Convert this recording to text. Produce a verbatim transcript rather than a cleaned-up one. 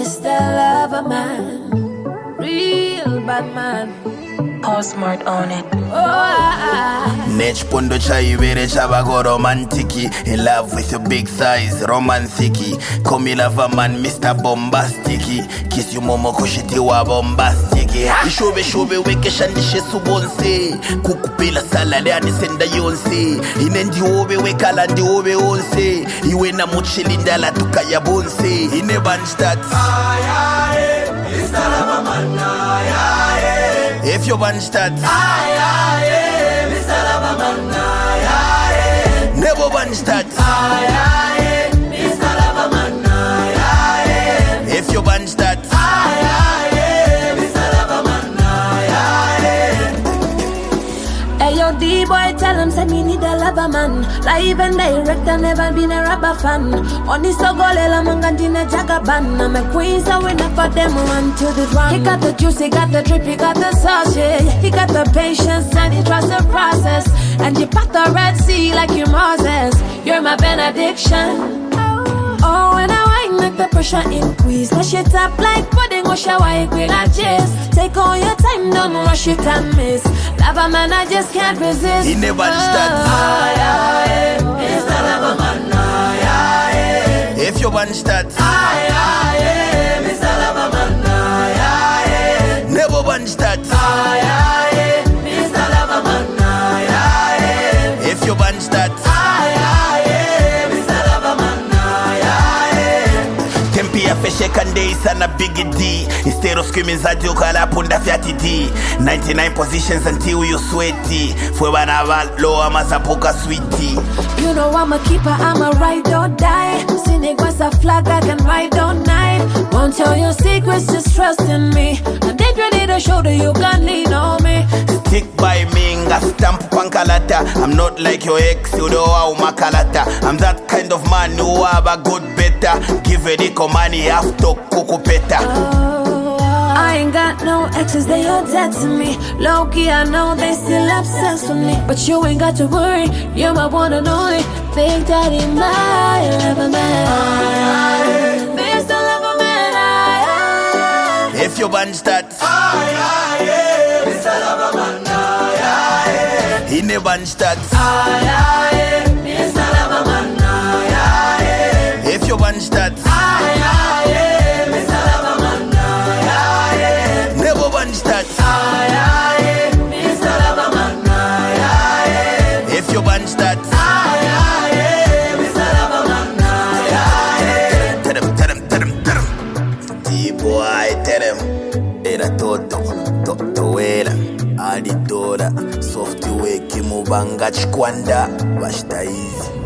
Mister Lover Man, real bad man. Postmart on it. Oh, ah, ah. Nech pondo chai vere chabago romantiki. In love with your big thighs, romantiki. Call me lover man, Mister Bombastiki. Kiss you momo koshiti wa bombastiki. Ishobe shobe weke shanishe subonse. Kukupila salale anisenda yonse. Inendi obe weka landi obe onse. Iwe na mochilinda la tukaya bonse. Ine bandstat. Ayaye, Mister Lover man, ayaye. If you want start, aye, aye, Mister Lover man, aye, aye. Never want start, aye, aye, Mister Lover man, aye, aye. If you want start, aye, aye, Mister Lover man, aye, aye. Hey yo, D-boy, tell him say me need a lover man. Live and direct, I never been a rubber fan. On this so golela mangandina jagaban. I'm a queen, so we never them run to the run. He got the juice, he got the drip, he got the sauce, yeah. He got the patience and he trusts the process. And you part the Red Sea like you Moses. You're my benediction. Oh, and I wine like the pressure increase. Mash it up like pudding or shower quick like chest. Take all your time, don't rush it and miss. Lover man, I just can't resist. He never starts. Aye, aye, Mister Lover man, aye, aye. If you want start, aye, aye, Mister Lover man, aye, aye. Never want start, aye, aye, Mister Lover man, aye, aye. If you want start, aye, aye, Mister Lover man, aye, aye. Tempi ya feshe kande sana big D. Instead of screaming zati ukala punda fiati D. ninety-nine positions until you sweaty. Fue banaval loa mazapoka sweetie. You know I'm a keeper, I'm a ride or die. Cynic was a flag, I can ride all night. Won't tell your secrets, just trust in me. I'm dead ready to show that you can lean on me. Stick by me, nga stamp pankalata. I'm not like your ex, you know how makalata. I'm that kind of man who have a good better. Give a dick money, have to kuku peta. Oh, I ain't got no exes, they all dead to me. Low-key, I know they still obsessed with me. But you ain't got to worry, you're my one and only. Big Daddy, my lover man. Mister Lover man, I, I. If you want start, aye, aye, Mister Lover man, aye, aye. he never start, aye, aye, Mister Lover man, aye, aye. If you want start, aye, aye, Mister Lover man, aye, aye. Never want start, aye, aye, Mister Lover man, aye, aye. If you want start, aye, aye, Mister Lover man, aye, aye. tell them, tell them, tell them, tell them. D-boy, tell them. Era toto, toto era. Adidora, software kimubanga chikwanda. Bashta easy.